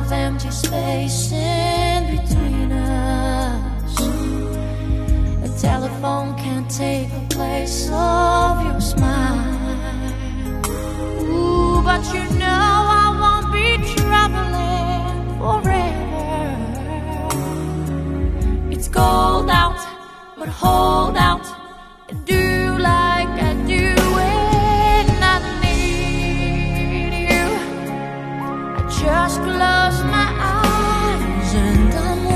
of empty space in between us. A telephone can't take the place of your smile. Ooh, but you know I won't be traveling forever. It's cold out, but hold out.